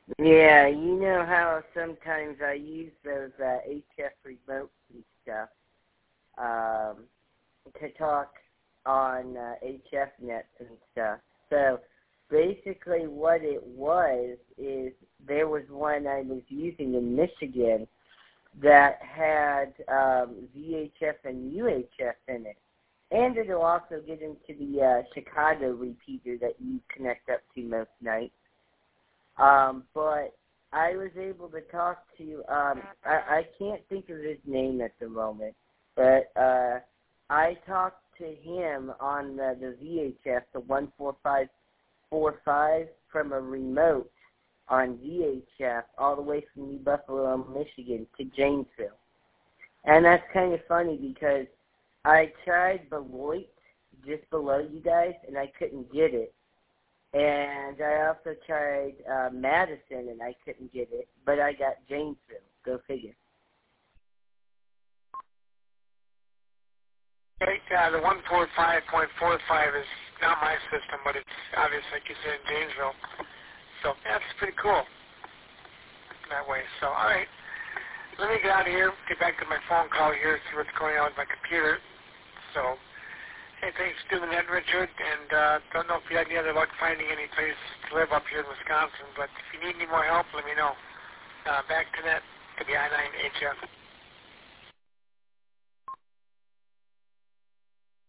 Yeah, you know how sometimes I use those HF remotes and stuff to talk on HF nets and stuff. So basically what it was is there was one I was using in Michigan that had VHF and UHF in it. And it'll also get into the Chicago repeater that you connect up to most nights. But I was able to talk to, I can't think of his name at the moment, but I talked to him on the VHF, the 14545, from a remote on VHF all the way from New Buffalo, Michigan to Janesville. And that's kind of funny because I tried Beloit just below you guys, and I couldn't get it. And I also tried Madison, and I couldn't get it, but I got Janesville. Go figure. Right, the 145.45 is not my system, but it's obvious, like you said, in Janesville. So that's pretty cool that way. So, all right, let me get out of here, get back to my phone call here, see what's going on with my computer. So, hey, thanks for doing that, Richard, and don't know if you had any other luck finding any place to live up here in Wisconsin, but if you need any more help, let me know. Back to that, to the I-9HF.